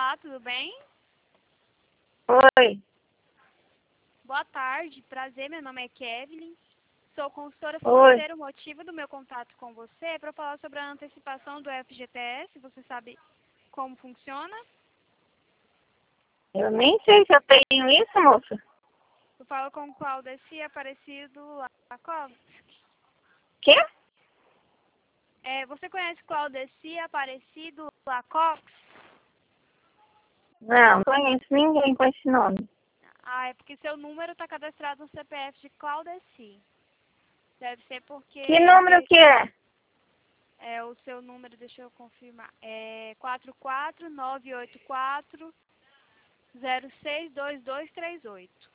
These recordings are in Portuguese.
Olá, tudo bem? Oi, Boa tarde, prazer, meu nome é Kevin. Sou consultora oi. financeira. O motivo do meu contato com você é para falar sobre a antecipação do FGTS. Você sabe como funciona? Eu nem sei se eu tenho isso, moça. Eu falo com o Claudeci Aparecido Lacox. Quê? Você conhece Claudeci Aparecido Lacox? Não conheço ninguém com esse nome. Ah, é porque seu número está cadastrado no CPF de Claudeci. Deve ser porque Que número que é? o seu número, deixa eu confirmar, é 44984062238.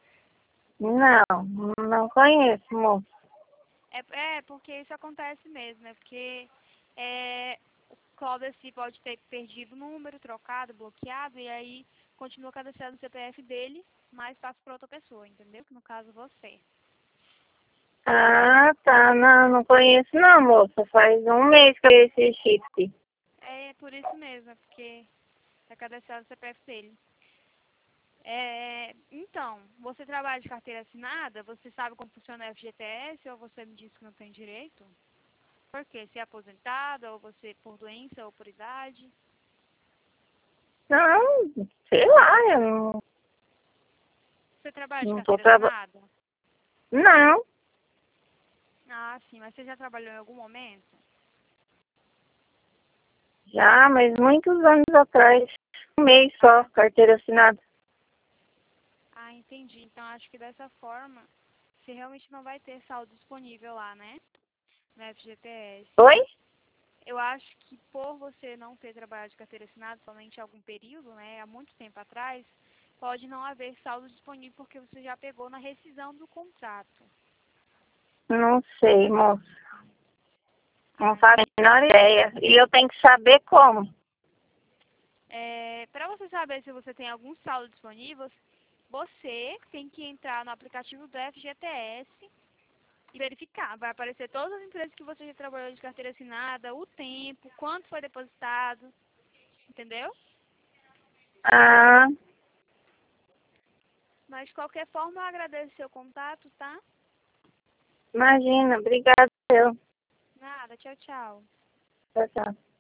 Não conheço, moça. Porque isso acontece mesmo, porque o Claudeci pode ter perdido o número, trocado, bloqueado, e aí continua cadastrado no CPF dele, mas passa para outra pessoa, entendeu? Que no caso você. Ah, tá. Não conheço não, moça. Faz um mês que eu esse chip. É por isso mesmo, é porque está cadastrado no CPF dele. Então, você trabalha de carteira assinada? Você sabe como funciona o FGTS ou você me disse que não tem direito? Por quê? Se é aposentada ou você por doença ou por idade? Não, sei lá, eu Você trabalha de não tô carteira trabalhando. assinada? Não, Ah, sim, mas você já trabalhou em algum momento? já, mas muitos anos atrás. Um mês só, carteira assinada. Ah, entendi. Então acho que dessa forma você realmente não vai ter saldo disponível lá, né? No FGTS. Oi? Eu acho que por você não ter trabalhado de carteira assinada somente algum período, né, há muito tempo atrás, pode não haver saldo disponível porque você já pegou na rescisão do contrato. Não sei, moça. Não Ah, faço a menor ideia. E eu tenho que saber como. para você saber se você tem algum saldo disponível, você tem que entrar no aplicativo do FGTS e verificar. Vai aparecer todas as empresas que você já trabalhou de carteira assinada, o tempo, quanto foi depositado, entendeu? Ah, Mas de qualquer forma eu agradeço seu contato, tá? imagina. Obrigada. Nada, tchau, tchau. Tchau, tchau.